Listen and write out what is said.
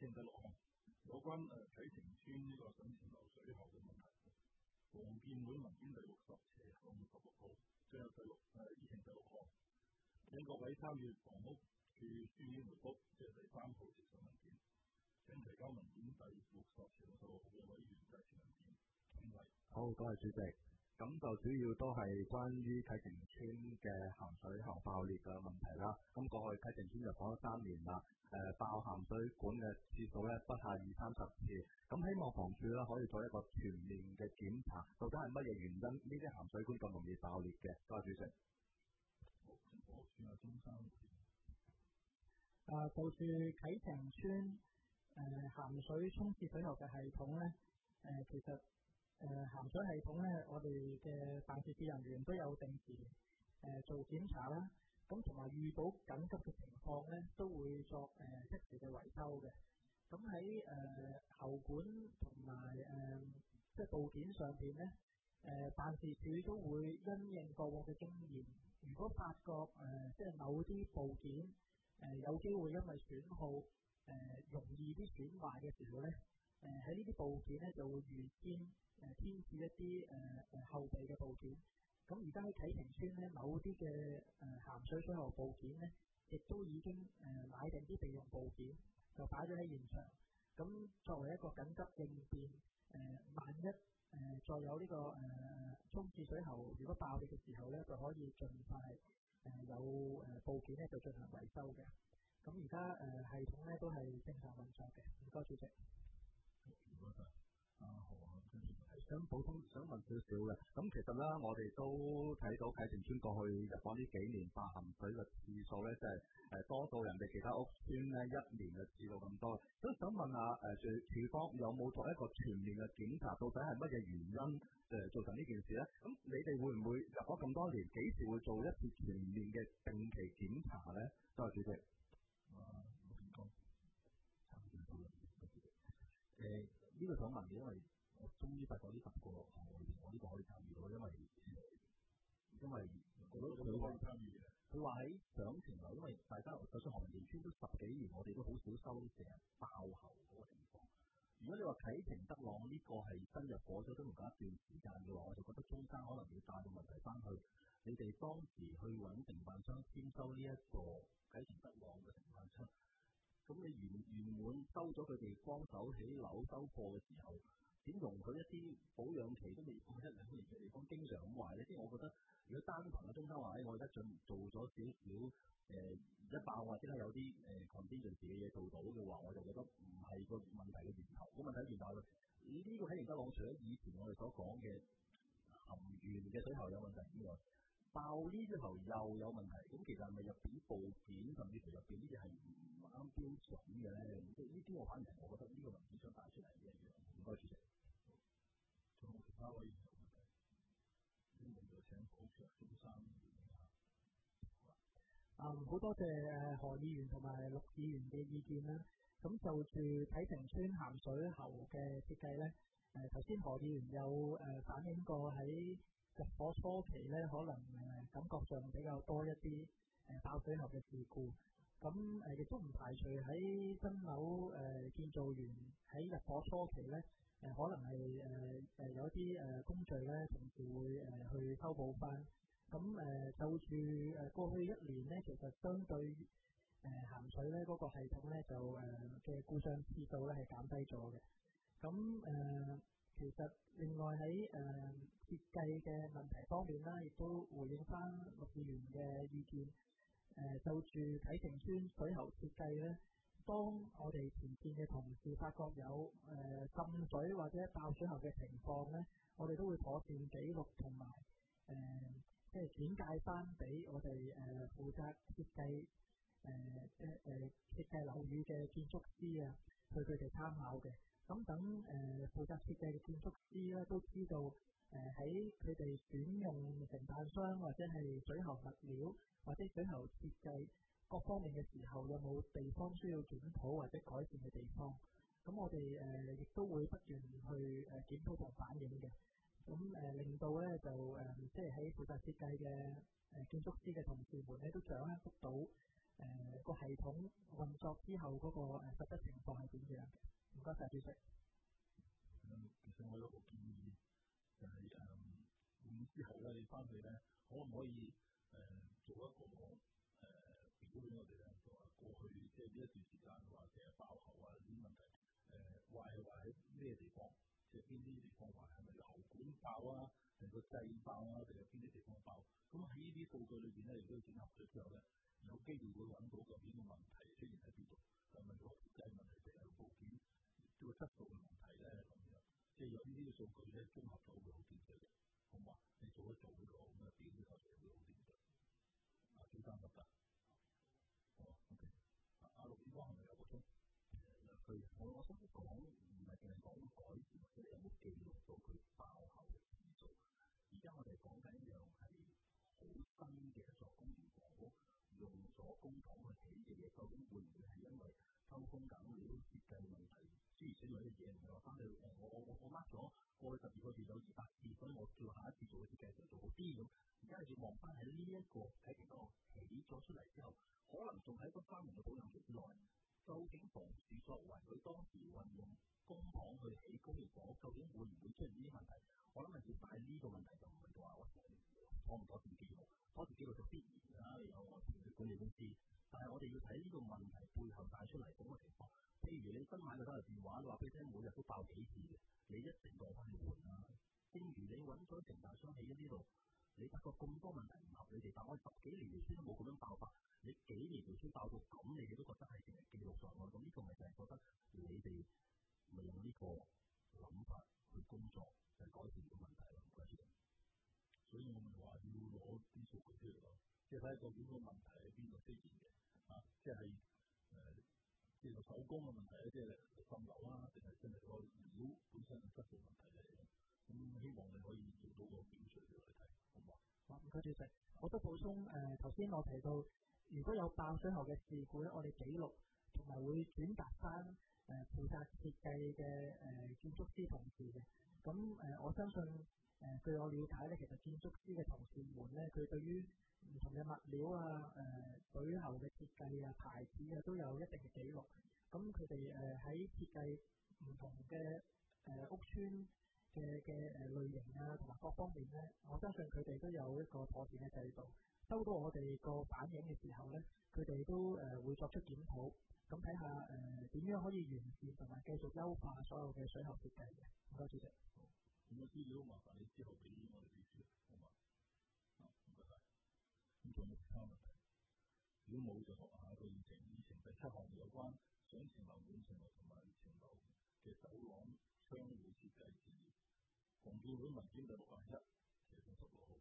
性第六項有關啟晴邨呢個省前流水喉嘅問題，房建會文件第60/16號，即係議程第6項，請各位參與房屋處書面回覆，即係第3號接受文件，請提交文件第60/16號嘅委員介紹文件。 好，多謝主席。咁就主要都係關於啟晴邨嘅鹹水喉爆裂嘅問題啦。咁過去啟晴邨就講咗3年啦，爆鹹水管嘅次數咧不下20-30次。咁希望房署咧可以做一個全面嘅檢查，到底係乜嘢原因呢啲鹹水管咁容易爆裂嘅？多謝主席。 好，我轉下中山。 就住啟晴邨鹹水沖廁水喉嘅系統咧，其實鹹水系統咧，我哋嘅辦事處人員都有定時做檢查啦。咁同埋遇到緊急嘅情況咧，都會作即時嘅維修嘅。咁喺喉管同埋即係部件上邊咧，辦事處都會因應過往嘅經驗，如果發覺即係某啲部件有機會因為損耗容易啲損壞嘅時候咧，喺呢啲部件咧就會預先添置一啲後備嘅部件。咁而家喺啟晴邨咧，某啲嘅鹹水水喉部件咧，亦都已經買定啲備用部件，就擺咗喺現場。咁作為一個緊急應變，萬一再有呢個沖廁水喉如果爆裂嘅時候咧，就可以盡快有部件咧就進行維修嘅。咁而家系統咧都係正常運作嘅。唔該，主席。 唔該晒。好啊， 想補充，想問少少嘅。咁其實咧，我哋都睇到啟晴邨過去入房呢幾年爆鹹水嘅次數咧，即係多到人哋其他屋邨咧1年嘅次數咁多。都想問下署方有冇作一個全面嘅檢查，到底係乜嘢原因造成呢件事咧？咁你哋會唔會入咗咁多年，幾時會做一次全面嘅定期檢查咧？多謝主席。 冇點講。 呢個想問嘅，因為我終於發覺呢10個項目裏邊，我呢個可以參與到，因為我覺得佢可以參與嘅。佢話喺上程樓，因為大家就算何文田邨都10幾年，我哋都好少收成日爆喉嗰個情況。如果你話啟晴德朗呢個係新入伙咗都唔夠一段時間嘅話，我就覺得中間可能要帶個問題翻去。你哋當時去揾承辦商簽收呢一個啟晴德朗嘅承辦商。咁你原本收咗佢哋幫手起樓收貨嘅時候，點容許一啲保養期都未過1-2年嘅地方經常咁壞咧？即係我覺得，如果單憑嘅中間話，我而家做咗少少一爆或者係有啲contingency 嘅嘢做到嘅話，我就覺得唔係個問題嘅源頭。個問題源頭呢個啟晴德朗除咗以前我哋所講嘅含鉛嘅水喉有問題之外，爆呢啲喉又有問題，咁其實係咪入邊部件甚至乎入邊呢啲係唔啱標準嘅咧？即係呢啲我反而我覺得呢個文件想帶出嚟嘅一樣。唔該，主席。 仲有其他委員有問題？呢個就請好長中山回應下。 好多謝何議員同埋陸議員嘅意見啦。咁就住啟晴邨鹹水喉嘅設計咧，頭先何議員有反映過喺入伙初期咧，可能感覺上比較多一啲爆水喉嘅事故。咁亦都唔排除喺新樓建造完喺入伙初期咧，可能係有啲工序咧，同時會去修補翻。咁就住過去1年咧，其實相對鹹水咧嗰個系統咧就嘅故障次數咧係減低咗嘅。咁其實另外喺設計嘅問題方面啦，亦都回應翻陸議員嘅意見。就住啟晴邨水喉設計咧，當我哋前線嘅同事發覺有滲水或者爆水喉嘅情況咧，我哋都會妥善記錄同埋即係轉介翻俾我哋負責設計設計樓宇嘅建築師啊，去佢哋參考嘅。咁等負責設計嘅建築師咧都知道喺佢哋選用承辦商或者係水喉物料或者水喉設計各方面嘅時候，有冇地方需要檢討或者改善嘅地方。咁我哋亦都會不斷去檢討同反映嘅。咁令到咧就即係喺負責設計嘅建築師嘅同事們咧都掌握到個系統運作之後嗰個實質情況係點樣嘅？唔該晒主席。 其實我有個建議，就係之後咧，你翻去咧，可唔可以做一個表俾我哋咧？就話過去即係呢一段時間話成日爆喉啊呢啲問題，壞係壞喺咩地方？即係邊啲地方壞？係咪喉管爆啊？定個掣爆啊？定係邊啲地方爆？咁喺呢啲數據裏邊咧，亦都整合咗之後咧，有機會會揾到究竟個問題出現喺邊度？係咪個設計問題定係個部件個質素嘅問題咧？咁樣即係有呢啲嘅數據咧，綜合咗會好啲嘅，好嘛？你做一做呢個咁嘅表之後，就會好啲嘅。小三得㗎。OK。阿陸宇光係咪有補充？ 我想講唔係淨係講改善，或者有冇記錄到佢爆後嘅次數。而家我哋講緊一樣係好新嘅一座公營房屋，用咗公帑去起嘅嘢，究竟會唔會係因為偷工減料、設計問題諸如此類嘅嘢？唔係話翻去我 mark 咗過去12個月有200次，所以我叫下一次做嘅設計就做好啲咁。而家你要望翻喺呢一個啟晴閣起咗出嚟之後，可能仲喺嗰3年嘅保養期之內。究竟房署作為佢當時運用公帑去起公營房屋，究竟會唔會出現呢啲問題？我諗係要帶呢個問題就唔係話我攞唔攞住記錄，攞住記錄就必然啦，有我哋嘅管理公司。但係我哋要睇呢個問題背後帶出嚟嗰個情況。譬如你新買嘅手提電話，你話俾你聽每日都爆幾次嘅，你一定攞翻去換啦。正如你揾咗承辦商起喺呢度。你發覺咁多問題唔合理哋，但我10幾年條村都冇咁樣爆發，你幾年條村爆到咁，你哋都覺得係淨係記錄上喎，咁呢個咪就係覺得你哋咪用呢個諗法去工作，就係改善個問題咯，唔該主席。 所以我咪話要攞啲數據出嚟咯，即係睇下究竟個問題喺邊度出現嘅，即係個手工嘅問題咧，即係滲漏啦，定係真係個料本身嘅質素問題嚟嘅。咁希望你可以做到個表述俾我哋睇，好唔好？ 好，唔該主席。我都補充頭先我提到，如果有爆水喉嘅事故咧，我哋記錄同埋會轉達翻負責設計嘅建築師同事嘅。咁我相信據我了解咧，其實建築師嘅同事們咧，佢對於唔同嘅物料啊、水喉嘅設計啊、牌子啊，都有一定嘅記錄。咁佢哋喺設計唔同嘅屋邨嘅類型啊，同埋各方面咧，我相信佢哋都有一個妥善嘅制度。收到我哋個反映嘅時候咧，佢哋都會作出檢討，咁睇下點樣可以完善同埋繼續優化所有嘅水喉設計嘅。唔該主席。 咁嘅資料麻煩你之後俾我哋啲書，好嘛？唔該晒。咁仲有其他問題？如果冇就學下一個議程第7項有關上層樓、本層樓同埋層樓嘅走廊窗戶設計事宜。房建會文件第61，其實16號。